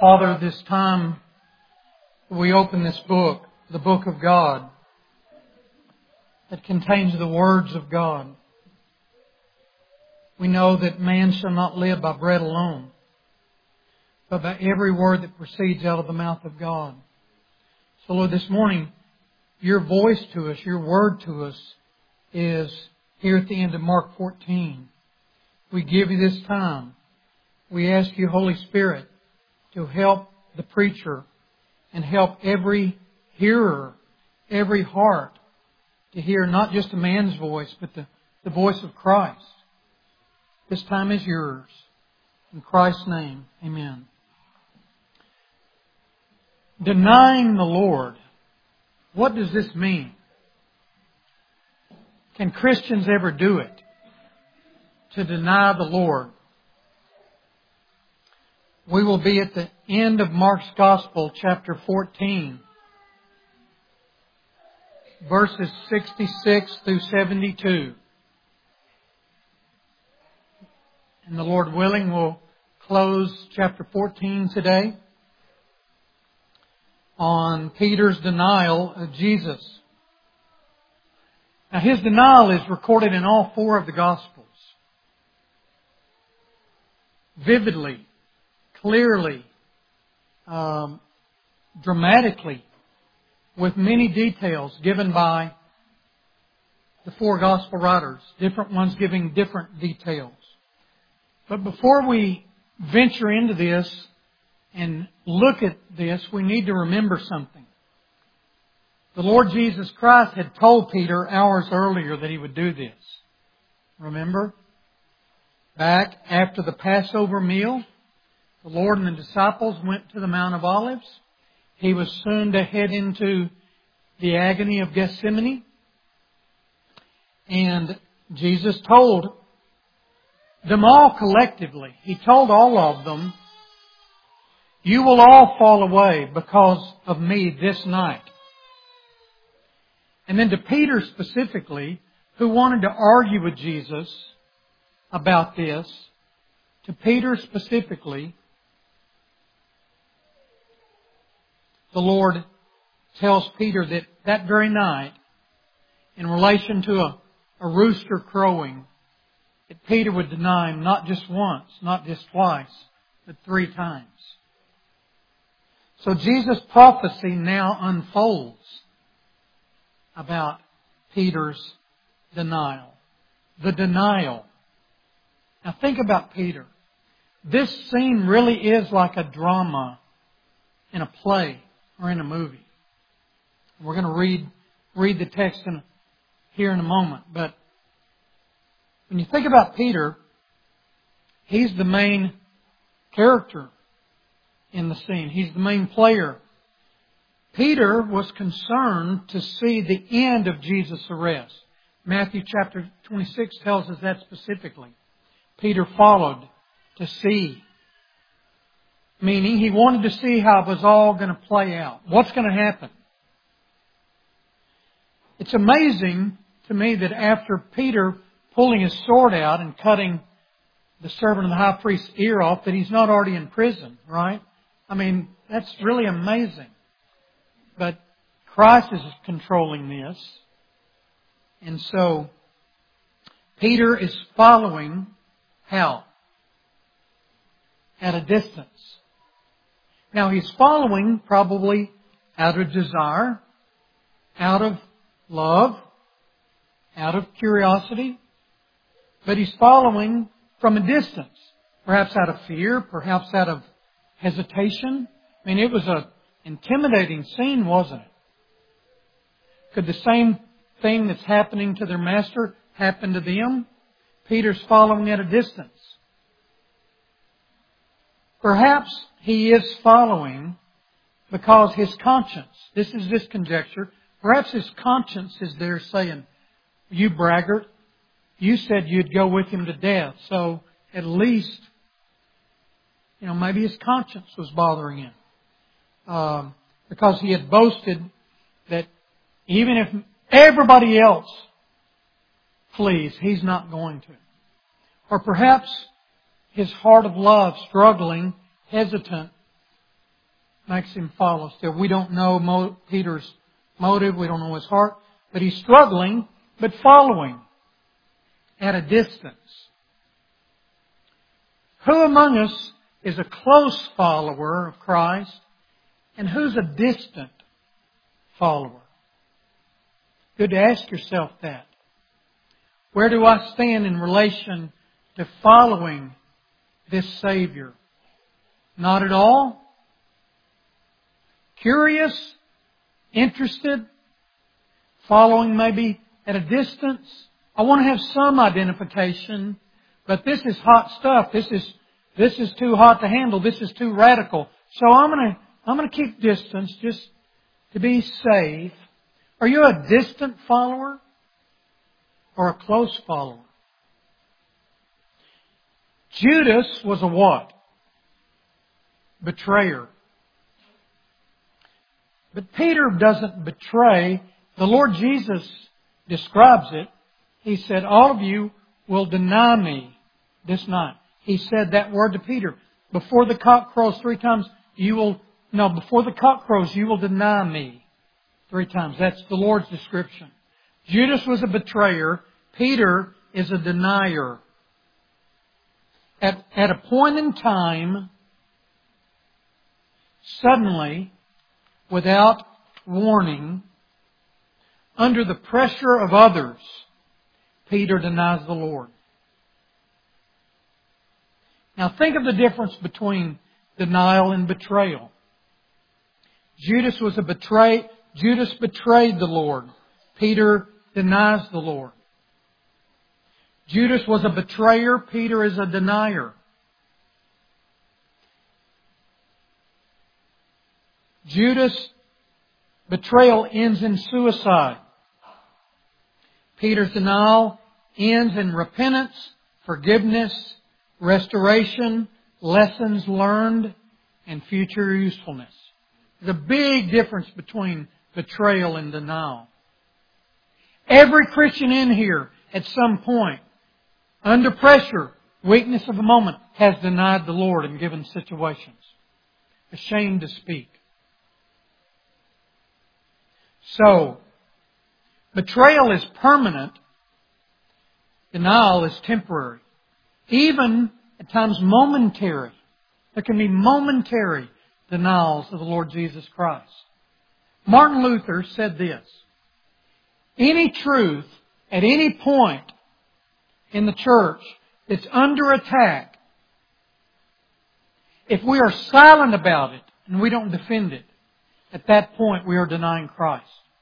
Father, this time we open this book, the book of God, that contains the words of God. We know that man shall not live by bread alone, but by every word that proceeds out of the mouth of God. So Lord, this morning, your voice to us, your word to us is here at the end of Mark 14. We give you this time. We ask you, Holy Spirit, to help the preacher and help every hearer, every heart, to hear not just a man's voice, but the voice of Christ. This time is yours. In Christ's name, amen. Denying the Lord. What does this mean? Can Christians ever do it? To deny the Lord? We will be at the end of Mark's Gospel, chapter 14, verses 66 through 72. And the Lord willing, we'll close chapter 14 today on Peter's denial of Jesus. Now, his denial is recorded in all four of the Gospels. Vividly, clearly, dramatically, with many details given by the four Gospel writers, different ones giving different details. But before we venture into this and look at this, we need to remember something. The Lord Jesus Christ had told Peter hours earlier that He would do this. Remember? Back after the Passover meal, the Lord and the disciples went to the Mount of Olives. He was soon to head into the agony of Gethsemane. And Jesus told them all collectively, He told all of them, "You will all fall away because of me this night." And then to Peter specifically, who wanted to argue with Jesus about this, to Peter specifically, the Lord tells Peter that that very night, in relation to a rooster crowing, that Peter would deny Him not just once, not just twice, but 3 times. So Jesus' prophecy now unfolds about Peter's denial. The denial. Now think about Peter. This scene really is like a drama in a play or in a movie. We're going to read the text here in a moment. But when you think about Peter, he's the main character in the scene. He's the main player. Peter was concerned to see the end of Jesus' arrest. Matthew chapter 26 tells us that specifically. Peter followed to see. Meaning he wanted to see how it was all going to play out. What's going to happen? It's amazing to me that after Peter pulling his sword out and cutting the servant of the high priest's ear off, that he's not already in prison, right? I mean, that's really amazing. But Christ is controlling this. And so Peter is following how? At a distance. Now he's following probably out of desire, out of love, out of curiosity, but he's following from a distance. Perhaps out of fear, perhaps out of hesitation. I mean, it was an intimidating scene, wasn't it? Could the same thing that's happening to their master happen to them? Peter's following at a distance. Perhaps he is following because his conscience, this is this conjecture, perhaps his conscience is there saying, "You braggart, you said you'd go with him to death." So at least, maybe his conscience was bothering him. Because he had boasted that even if everybody else flees, he's not going to. Or perhaps his heart of love struggling, hesitant makes him follow still. We don't know Peter's motive. We don't know his heart. But he's struggling, but following at a distance. Who among us is a close follower of Christ, and who's a distant follower? Good to ask yourself that. Where do I stand in relation to following this Savior? Not at all? Curious? Interested? Following maybe at a distance? I want to have some identification, but this is hot stuff. This is too hot to handle. This is too radical. So I'm going to keep distance just to be safe. Are you a distant follower or a close follower? Judas was a what? Betrayer. But Peter doesn't betray. The Lord Jesus describes it. He said, all of you will deny me this night. He said that word to Peter. Before the cock crows 3 times, before the cock crows, you will deny me 3 times. That's the Lord's description. Judas was a betrayer. Peter is a denier. At a point in time, suddenly, without warning, under the pressure of others, Peter denies the Lord. Now think of the difference between denial and betrayal. Judas betrayed the Lord. Peter denies the Lord. Judas was a betrayer. Peter is a denier. Judas' betrayal ends in suicide. Peter's denial ends in repentance, forgiveness, restoration, lessons learned, and future usefulness. There's a big difference between betrayal and denial. Every Christian in here, at some point, under pressure, weakness of a moment, has denied the Lord in given situations. Ashamed to speak. So, betrayal is permanent. Denial is temporary. Even at times momentary. There can be momentary denials of the Lord Jesus Christ. Martin Luther said this: any truth at any point in the church that's under attack, if we are silent about it and we don't defend it, at that point we are denying Christ.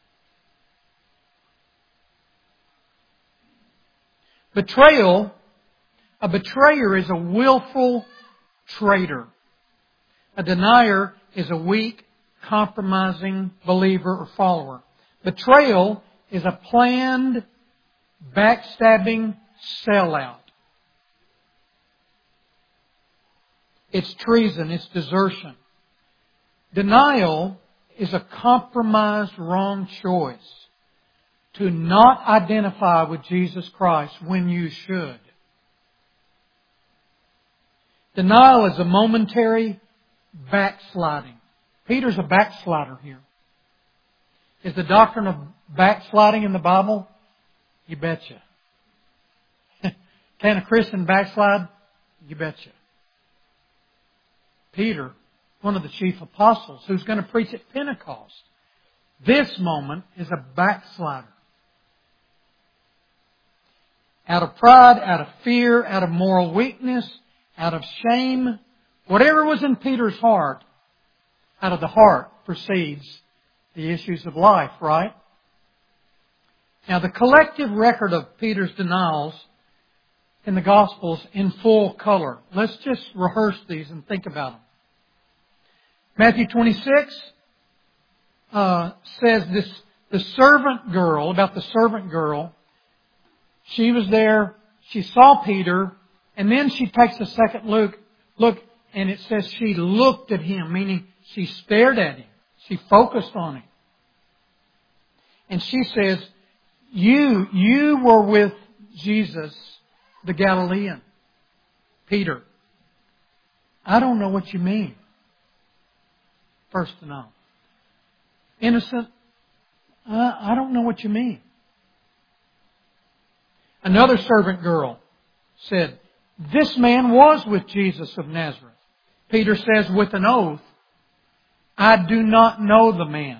Betrayal, a betrayer is a willful traitor. A denier is a weak, compromising believer or follower. Betrayal is a planned, backstabbing sellout. It's treason, it's desertion. Denial is a compromised wrong choice to not identify with Jesus Christ when you should. Denial is a momentary backsliding. Peter's a backslider here. Is the doctrine of backsliding in the Bible? You betcha. Can a Christian backslide? You betcha. Peter, one of the chief apostles, who's going to preach at Pentecost, this moment is a backslider. Out of pride, out of fear, out of moral weakness, out of shame, whatever was in Peter's heart, out of the heart proceeds the issues of life, right? Now, the collective record of Peter's denials in the Gospels in full color. Let's just rehearse these and think about them. Matthew 26 says this: the servant girl, about the servant girl, she was there, she saw Peter, and then she takes a second look, and it says she looked at him, meaning she stared at him. She focused on him. And she says, you were with Jesus, the Galilean. Peter, I don't know what you mean. first denial. Innocent, I don't know what you mean. Another servant girl said, this man was with Jesus of Nazareth. Peter says with an oath, I do not know the man.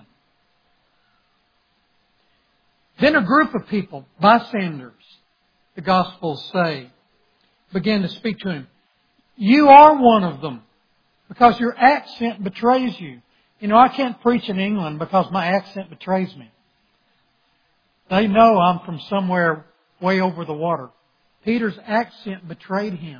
Then a group of people, bystanders, the Gospels say, began to speak to him. You are one of them because your accent betrays you. You know, I can't preach in England because my accent betrays me. They know I'm from somewhere way over the water. Peter's accent betrayed him.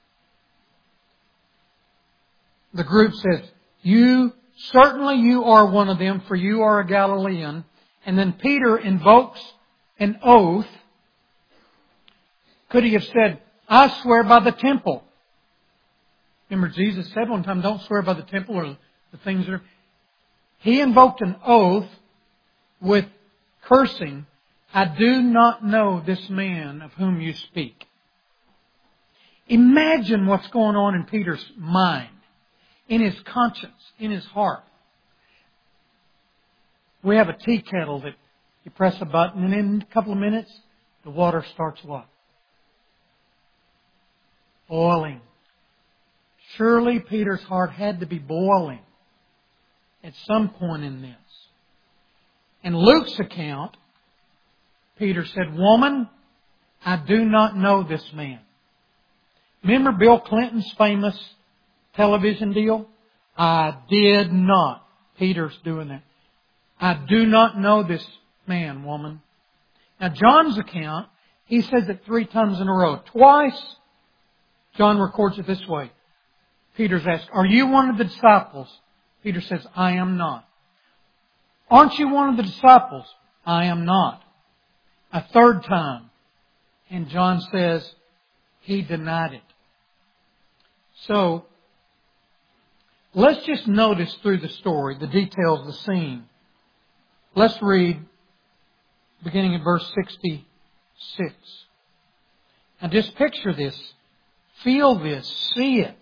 The group says, certainly you are one of them, for you are a Galilean. And then Peter invokes an oath. Could he have said, I swear by the temple? Remember Jesus said one time, don't swear by the temple or the things that are... He invoked an oath with cursing. I do not know this man of whom you speak. Imagine what's going on in Peter's mind, in his conscience, in his heart. We have a tea kettle that you press a button and in a couple of minutes, the water starts what? Boiling. Surely Peter's heart had to be boiling at some point in this. In Luke's account, Peter said, Woman, I do not know this man. Remember Bill Clinton's famous television deal? I did not. Peter's doing that. I do not know this man, woman. Now John's account, he says it 3 times in a row. Twice, John records it this way. Peter's asked, are you one of the disciples? Peter says, I am not. Aren't you one of the disciples? I am not. A 3rd time. And John says, he denied it. So, let's just notice through the story, the details of the scene. Let's read, beginning at verse 66. Now just picture this. Feel this. See it.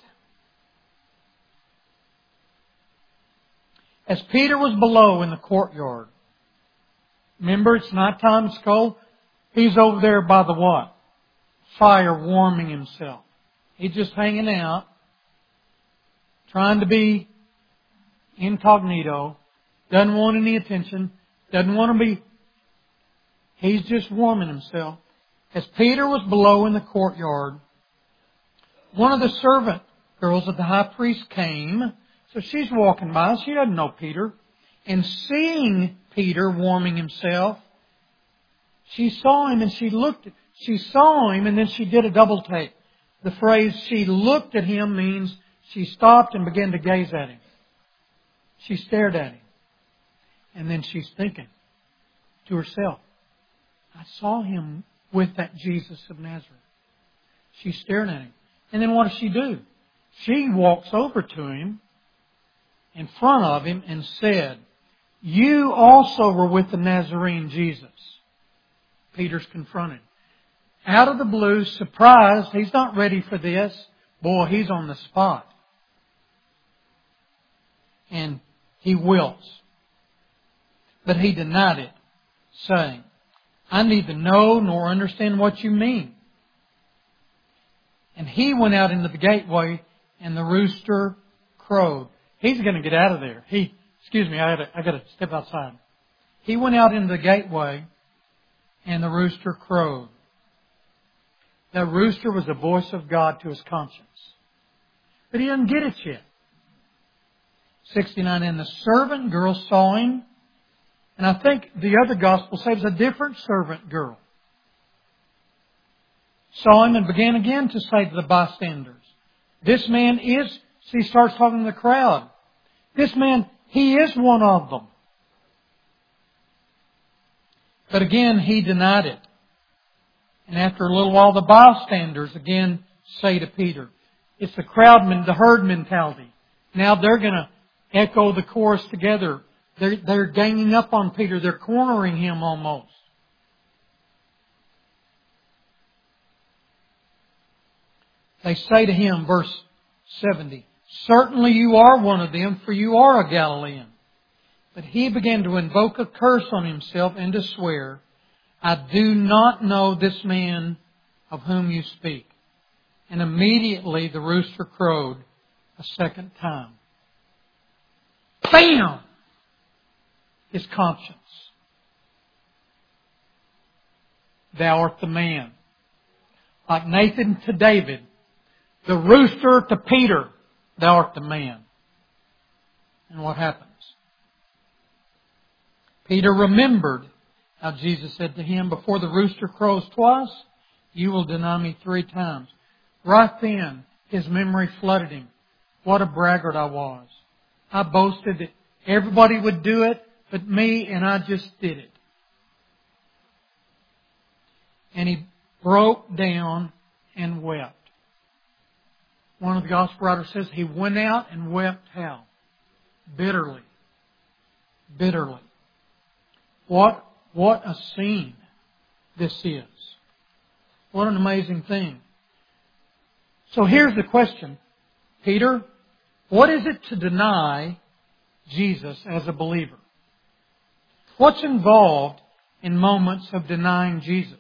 As Peter was below in the courtyard, remember it's nighttime, it's cold. He's over there by the what? Fire, warming himself. He's just hanging out, trying to be incognito, doesn't want any attention, doesn't want to be... He's just warming himself. As Peter was below in the courtyard, one of the servant girls of the high priest came. So she's walking by. She doesn't know Peter. And seeing Peter warming himself, she saw him and she saw him and then she did a double take. The phrase she looked at him means she stopped and began to gaze at him. She stared at him. And then she's thinking to herself, I saw him with that Jesus of Nazareth. She's staring at him. And then what does she do? She walks over to him in front of him and said, you also were with the Nazarene Jesus. Peter's confronted. Out of the blue, surprised, he's not ready for this. Boy, he's on the spot. And he wilts. But he denied it, saying, I neither know nor understand what you mean. And he went out into the gateway and the rooster crowed. He's going to get out of there. I got to step outside. He went out into the gateway and the rooster crowed. That rooster was the voice of God to his conscience. But he doesn't get it yet. 69, and the servant girl saw him. And I think the other gospel says a different servant girl saw him and began again to say to the bystanders, this man is, she starts talking to the crowd. This man, he is one of them. But again, he denied it. And after a little while, the bystanders again say to Peter, it's the the herd mentality. Now they're going to echo the chorus together. They're ganging up on Peter. They're cornering him almost. They say to him, verse 70, Certainly you are one of them, for you are a Galilean. But he began to invoke a curse on himself and to swear, I do not know this man of whom you speak. And immediately the rooster crowed a second time. Bam! His conscience. Thou art the man. Like Nathan to David, the rooster to Peter, thou art the man. And what happens? Peter remembered how Jesus said to him, before the rooster crows twice, you will deny me 3 times. Right then, his memory flooded him. What a braggart I was. I boasted that everybody would do it but me, and I just did it. And he broke down and wept. One of the gospel writers says he went out and wept how? Bitterly. Bitterly. What a scene this is. What an amazing thing. So here's the question. Peter, what is it to deny Jesus as a believer? What's involved in moments of denying Jesus?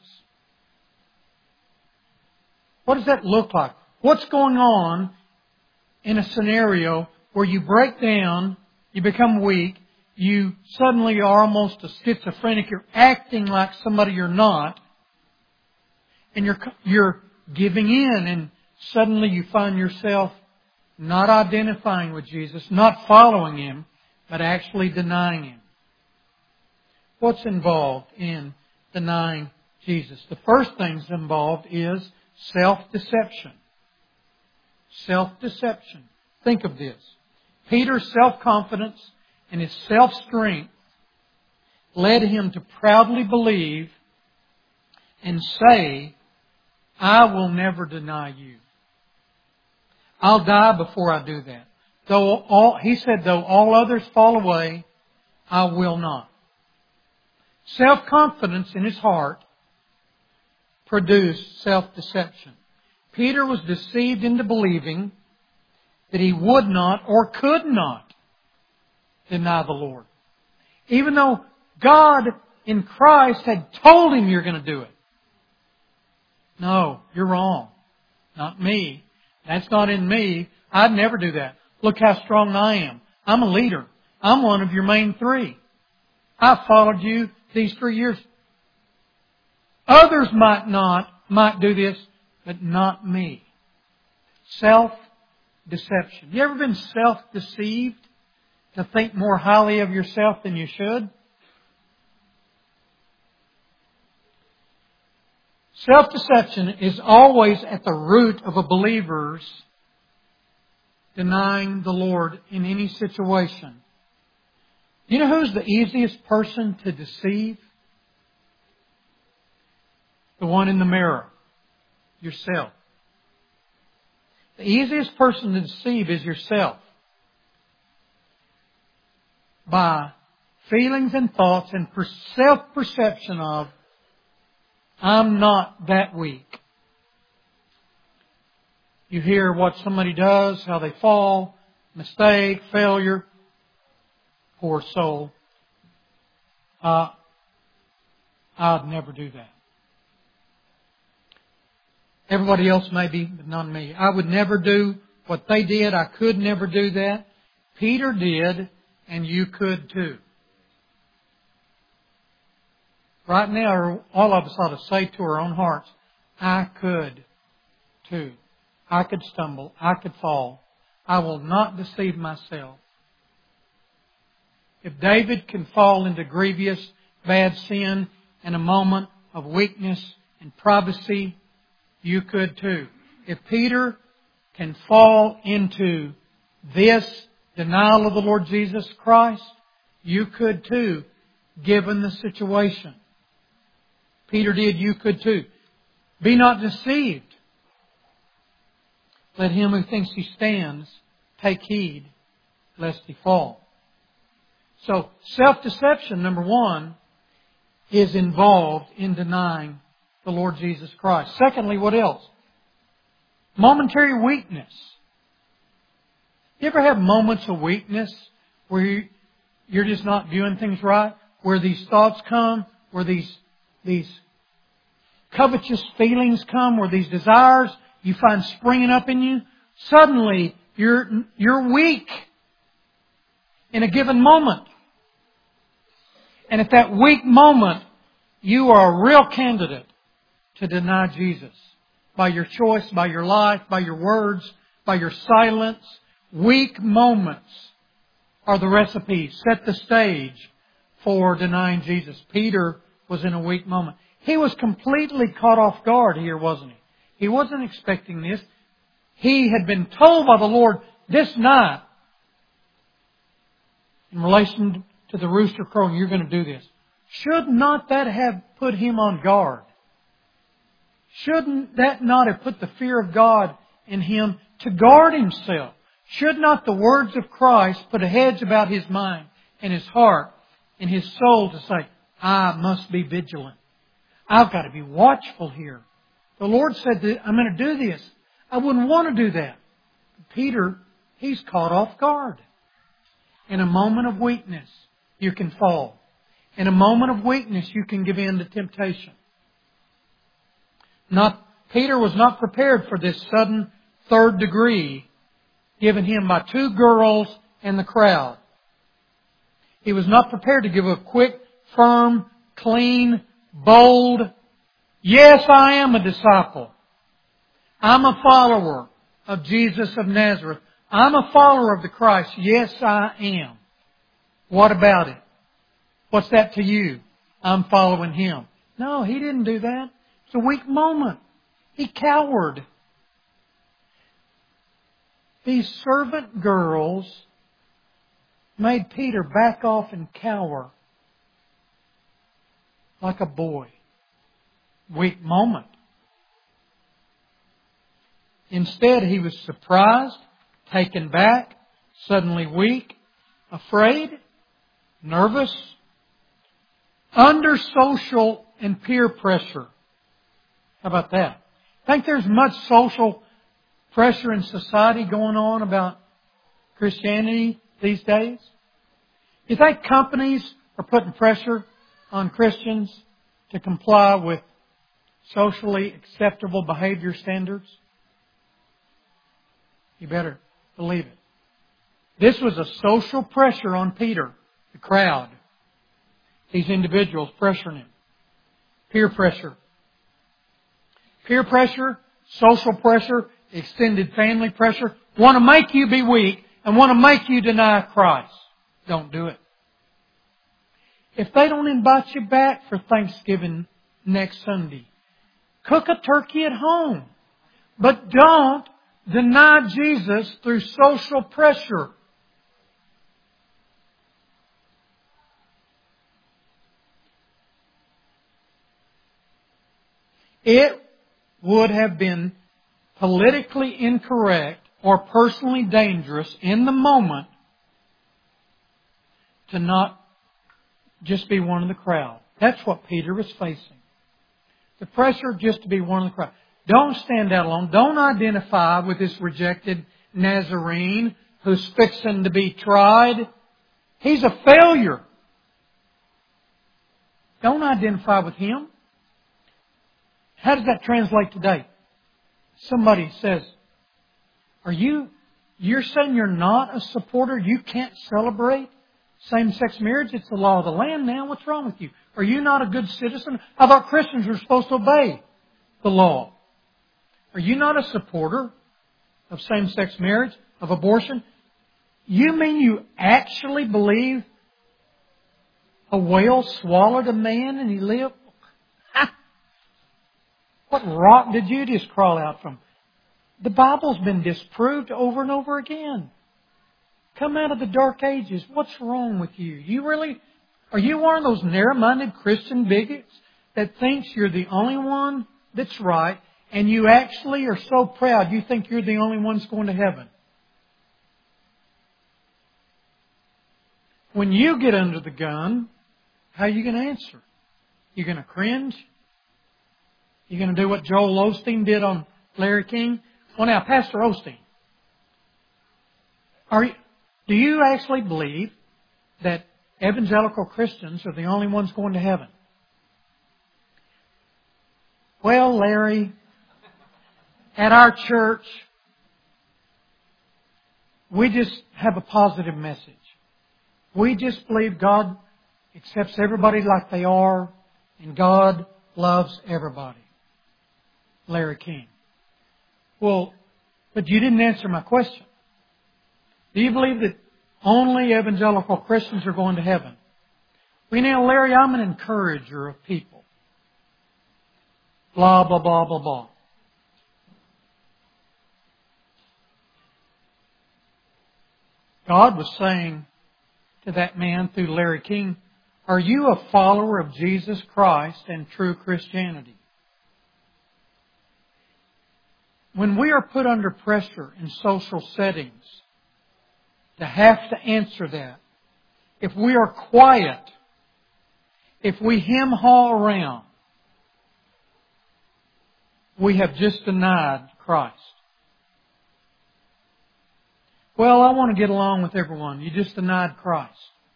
What does that look like? What's going on in a scenario where you break down, you become weak, you suddenly are almost a schizophrenic, you're acting like somebody you're not, and you're giving in, and suddenly you find yourself not identifying with Jesus, not following Him, but actually denying Him. What's involved in denying Jesus? The first thing involved is self-deception. Self-deception. Think of this. Peter's self-confidence and his self-strength led him to proudly believe and say, I will never deny you. I'll die before I do that. He said, though all others fall away, I will not. Self-confidence in his heart produced self-deception. Peter was deceived into believing that he would not or could not deny the Lord. Even though God in Christ had told him you're going to do it. No, you're wrong. Not me. That's not in me. I'd never do that. Look how strong I am. I'm a leader. I'm one of your main 3. I followed you these 3 years. Others might do this, but not me. Self-deception. You ever been self-deceived to think more highly of yourself than you should? Self-deception is always at the root of a believer's denying the Lord in any situation. You know who's the easiest person to deceive? The one in the mirror. Yourself. The easiest person to deceive is yourself. By feelings and thoughts and self-perception of, I'm not that weak. You hear what somebody does, how they fall, mistake, failure. Poor soul. I'd never do that. Everybody else may be, but not me. I would never do what they did. I could never do that. Peter did, and you could too. Right now, all of us ought to say to our own hearts, I could too. I could stumble. I could fall. I will not deceive myself. If David can fall into grievous, bad sin in a moment of weakness and privacy, you could too. If Peter can fall into this denial of the Lord Jesus Christ, you could too, given the situation. Peter did, you could too. Be not deceived. Let him who thinks he stands take heed lest he fall. So, self-deception, number 1, is involved in denying the Lord Jesus Christ. Secondly, what else? Momentary weakness. You ever have moments of weakness where you're just not viewing things right? Where these thoughts come, where these covetous feelings come, where these desires you find springing up in you? Suddenly, you're weak in a given moment. And at that weak moment, you are a real candidate to deny Jesus. By your choice, by your life, by your words, by your silence. Weak moments are the recipe. Set the stage for denying Jesus. Peter was in a weak moment. He was completely caught off guard here, wasn't he? He wasn't expecting this. He had been told by the Lord this night, in relation to the rooster crowing, you're going to do this. Should not that have put him on guard? Shouldn't that not have put the fear of God in him to guard himself? Should not the words of Christ put a hedge about his mind and his heart and his soul to say, I must be vigilant. I've got to be watchful here. The Lord said that I'm going to do this. I wouldn't want to do that. Peter, he's caught off guard. In a moment of weakness, you can fall. In a moment of weakness, you can give in to temptation. Peter was not prepared for this sudden third degree given him by two girls and the crowd. He was not prepared to give a quick, firm, clean, bold, yes, I am a disciple. I'm a follower of Jesus of Nazareth. I'm a follower of the Christ. Yes, I am. What about it? What's that to you? I'm following Him. No, he didn't do that. It's a weak moment. He cowered. These servant girls made Peter back off and cower like a boy. Weak moment. Instead, he was surprised, taken back, suddenly weak, afraid, nervous, under social and peer pressure. How about that? Think there's much social pressure in society going on about Christianity these days? You think companies are putting pressure on Christians to comply with socially acceptable behavior standards? You better believe it. This was a social pressure on Peter, the crowd. These individuals pressuring him. Peer pressure. Peer pressure, social pressure, extended family pressure, want to make you be weak and want to make you deny Christ. Don't do it. If they don't invite you back for Thanksgiving next Sunday, cook a turkey at home. But don't deny Jesus through social pressure. It would have been politically incorrect or personally dangerous in the moment to not just be one of the crowd. That's what Peter was facing. The pressure just to be one of the crowd. Don't stand out alone. Don't identify with this rejected Nazarene who's fixing to be tried. He's a failure. Don't identify with him. How does that translate today? Somebody says, you're saying you're not a supporter? You can't celebrate same-sex marriage? It's the law of the land now. What's wrong with you? Are you not a good citizen? I thought Christians were supposed to obey the law. Are you not a supporter of same-sex marriage, of abortion? You mean you actually believe a whale swallowed a man and he lived? Ha! What rock did you just crawl out from? The Bible's been disproved over and over again. Come out of the dark ages. What's wrong with you? Are you one of those narrow-minded Christian bigots that thinks you're the only one that's right, and you actually are so proud you think you're the only one that's going to heaven? When you get under the gun, how are you going to answer? You're going to cringe? You're going to do what Joel Osteen did on Larry King? Well, now, Pastor Osteen, Do you actually believe that evangelical Christians are the only ones going to heaven? Well, Larry, at our church, we just have a positive message. We just believe God accepts everybody like they are, and God loves everybody. Larry King. Well, but you didn't answer my question. Do you believe that only evangelical Christians are going to heaven? Well, now, Larry, I'm an encourager of people. Blah, blah, blah, blah, blah. God was saying to that man through Larry King, are you a follower of Jesus Christ and true Christianity? When we are put under pressure in social settings to have to answer that, if we are quiet, if we hem-haw around, we have just denied Christ. Well, I want to get along with everyone. You just denied Christ.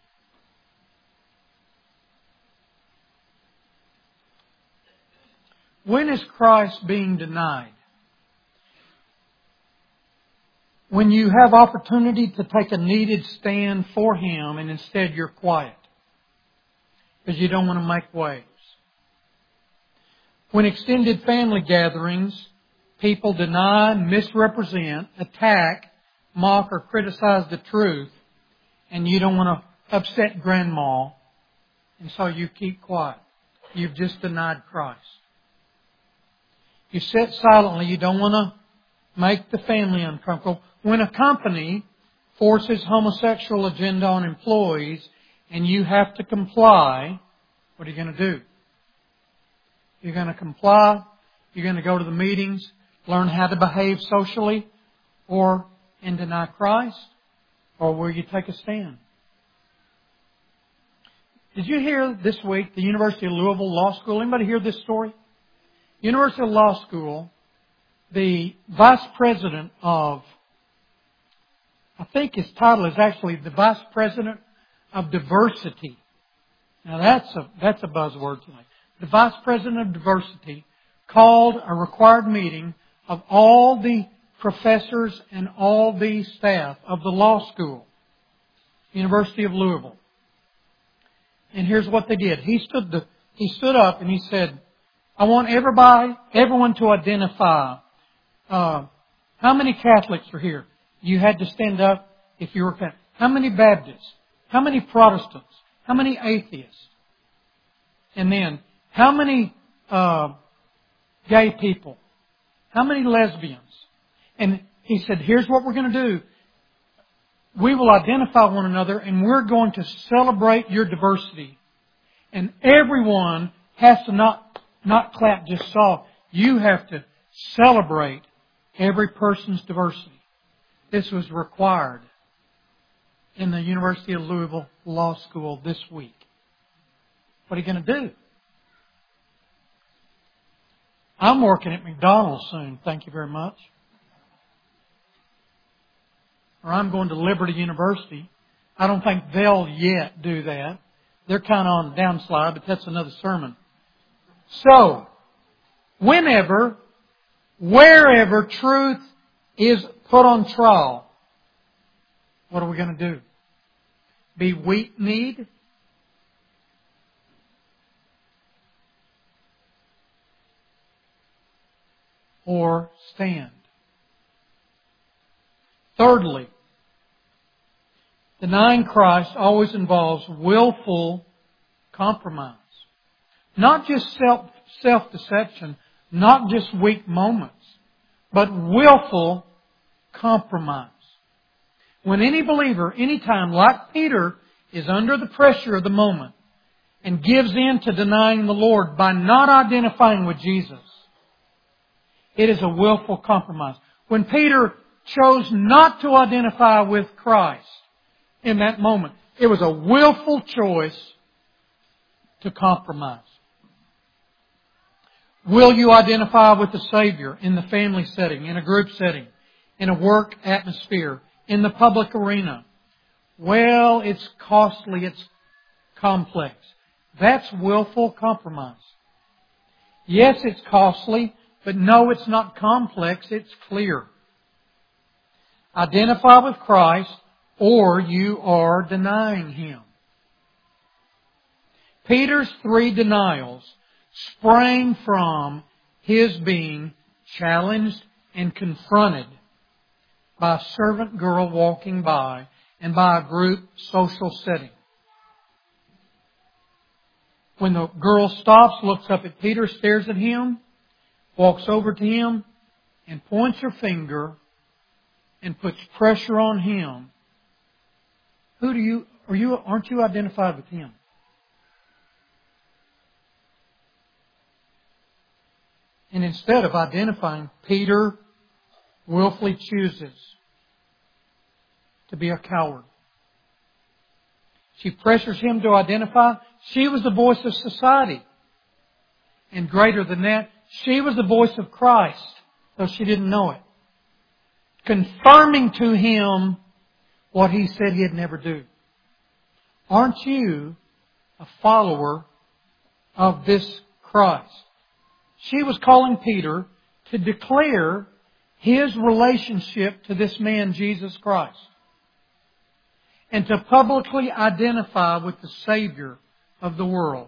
When is Christ being denied? When you have opportunity to take a needed stand for Him and instead you're quiet because you don't want to make waves. When extended family gatherings, people deny, misrepresent, attack, mock or criticize the truth, and you don't want to upset Grandma, and so you keep quiet. You've just denied Christ. You sit silently. You don't want to make the family uncomfortable. When a company forces homosexual agenda on employees and you have to comply, what are you going to do? You're going to comply? You're going to go to the meetings, learn how to behave socially, and deny Christ? Or will you take a stand? Did you hear this week the University of Louisville Law School? Anybody hear this story? University of Law School, the vice president of, I think his title is actually the vice president of diversity. Now that's a buzzword tonight. The vice president of diversity called a required meeting of all the professors and all the staff of the law school, University of Louisville. And here's what they did. He stood up and he said, I want everyone to identify how many Catholics are here. You had to stand up if you were Catholic. How many Baptists? How many Protestants? How many atheists? And then, how many gay people? How many lesbians? And he said, here's what we're going to do. We will identify one another and we're going to celebrate your diversity. And everyone has to not clap just soft. You have to celebrate every person's diversity. This was required in the University of Louisville Law School this week. What are you going to do? I'm working at McDonald's soon, thank you very much. Or I'm going to Liberty University. I don't think they'll yet do that. They're kind of on the downslide, but that's another sermon. So, whenever, wherever truth is put on trial, what are we going to do? Be weak-kneed? Or stand? Thirdly, denying Christ always involves willful compromise. Not just self-deception, not just weak moments, but willful compromise. When any believer, anytime, like Peter, is under the pressure of the moment and gives in to denying the Lord by not identifying with Jesus, it is a willful compromise. When Peter chose not to identify with Christ in that moment, it was a willful choice to compromise. Will you identify with the Savior in the family setting, in a group setting, in a work atmosphere, in the public arena. Well, it's costly, it's complex. That's willful compromise. Yes, it's costly, but no, it's not complex, it's clear. Identify with Christ, or you are denying Him. Peter's 3 denials sprang from his being challenged and confronted by a servant girl walking by and by a group social setting. When the girl stops, looks up at Peter, stares at him, walks over to him, and points her finger and puts pressure on him. Aren't you identified with him? And instead of identifying, Peter willfully chooses to be a coward. She pressures him to identify. She was the voice of society. And greater than that, she was the voice of Christ, though she didn't know it. Confirming to him what he said he'd never do. Aren't you a follower of this Christ? She was calling Peter to declare his relationship to this man, Jesus Christ. And to publicly identify with the Savior of the world.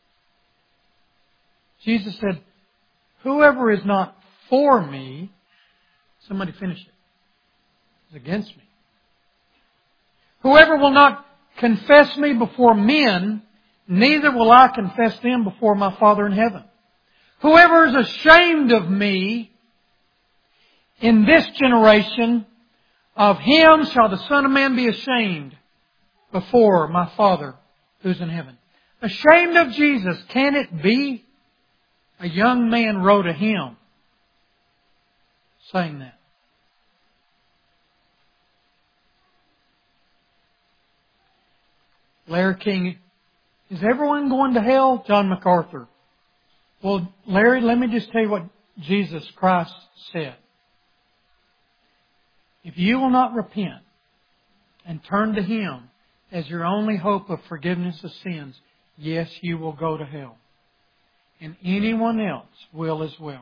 Jesus said, whoever is not for me, somebody finish it, is against me. Whoever will not confess me before men, neither will I confess them before my Father in heaven. Whoever is ashamed of me in this generation, of him shall the Son of Man be ashamed before my Father who's in heaven. Ashamed of Jesus, can it be? A young man wrote a hymn saying that. Larry King, is everyone going to hell? John MacArthur. Well, Larry, let me just tell you what Jesus Christ said. If you will not repent and turn to Him as your only hope of forgiveness of sins, yes, you will go to hell. And anyone else will as well.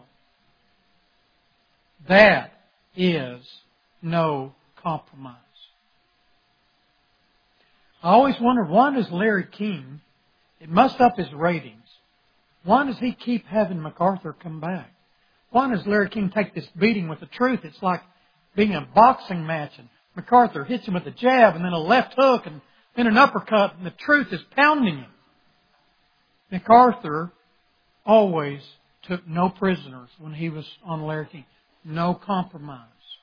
That is no compromise. I always wondered, why does Larry King, it must up his ratings, why does he keep having MacArthur come back? Why does Larry King take this beating with the truth? It's like being a boxing match, and MacArthur hits him with a jab and then a left hook and then an uppercut, and the truth is pounding him. MacArthur always took no prisoners when he was on Larry King. No compromise.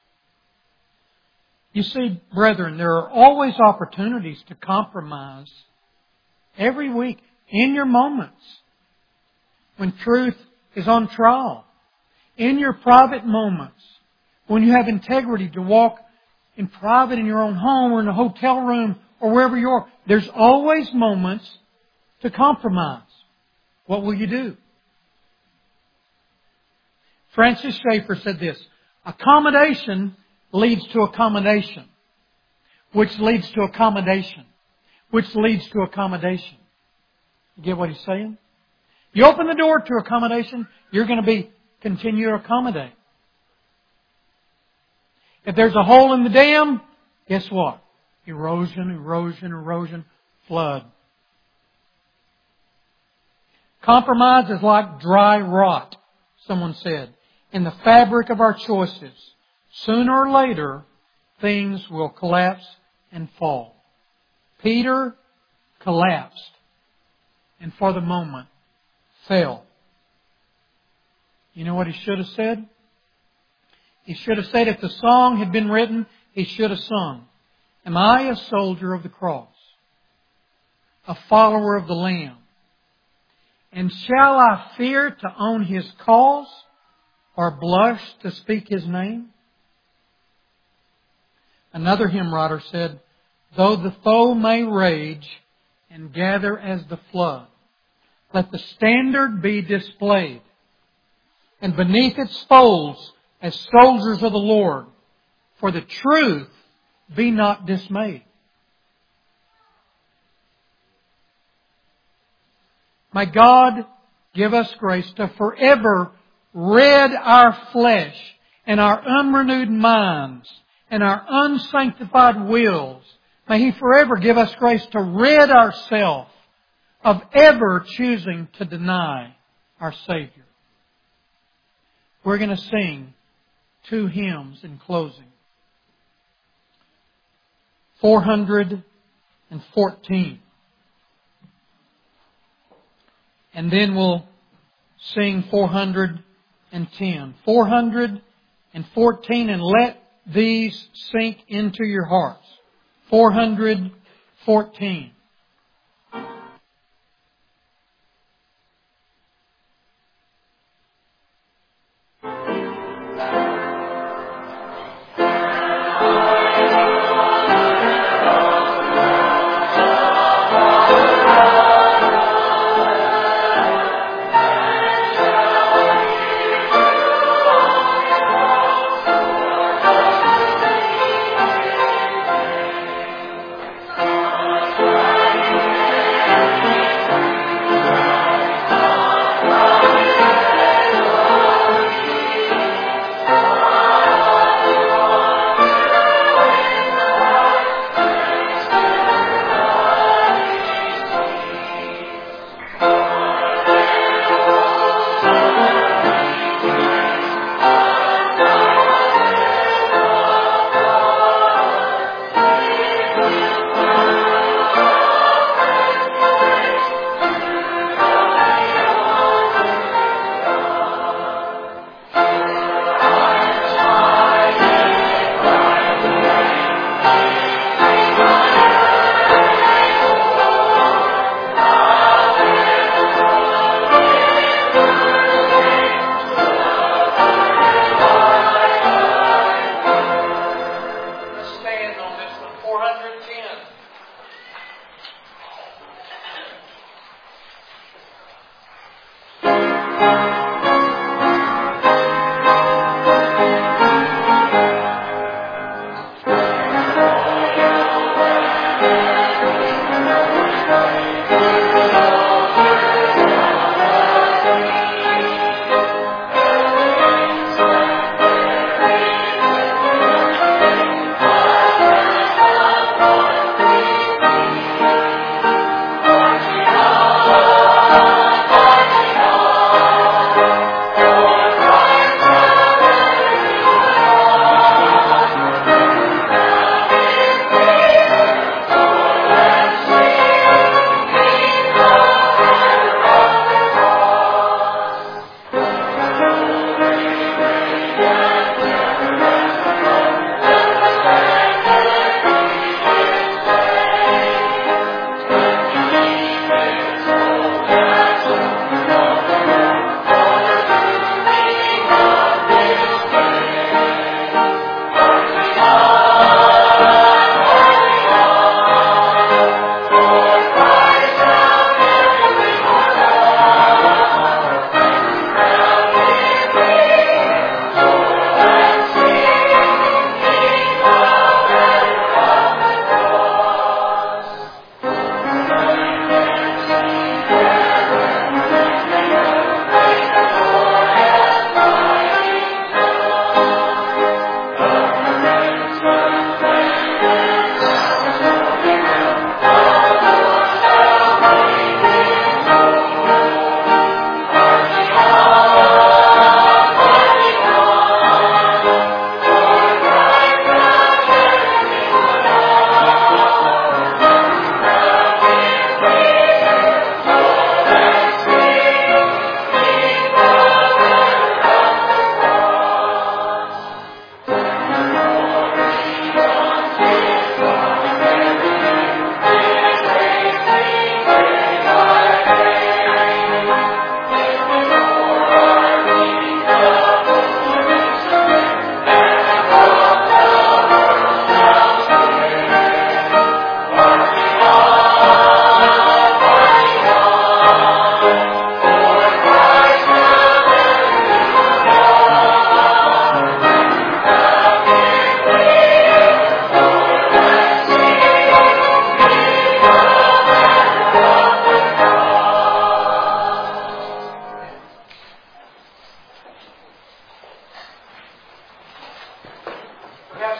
You see, brethren, there are always opportunities to compromise every week in your moments when truth is on trial. In your private moments when you have integrity to walk in private in your own home or in a hotel room or wherever you are. There's always moments to compromise. What will you do? Francis Schaeffer said this, accommodation leads to accommodation, which leads to accommodation, which leads to accommodation. You get what he's saying? You open the door to accommodation, you're going to continue to accommodate. If there's a hole in the dam, guess what? Erosion, erosion, erosion, flood. Compromise is like dry rot, someone said, in the fabric of our choices. Sooner or later, things will collapse and fall. Peter collapsed and for the moment fell. You know what he should have said? He should have said, if the song had been written, he should have sung, am I a soldier of the cross, a follower of the Lamb? And shall I fear to own His cause or blush to speak His name? Another hymn writer said, though the foe may rage and gather as the flood, let the standard be displayed, and beneath its folds as soldiers of the Lord, for the truth be not dismayed. May God give us grace to forever rid our flesh and our unrenewed minds and our unsanctified wills. May He forever give us grace to rid ourselves of ever choosing to deny our Savior. We're going to sing 2 hymns in closing. 414. And then we'll sing 410. 414, and let these sink into your hearts. 414.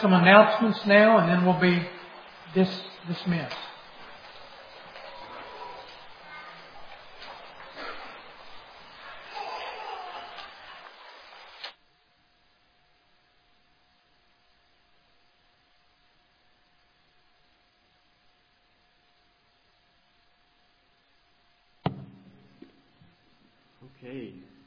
some announcements now, and then we'll be dismissed. Okay.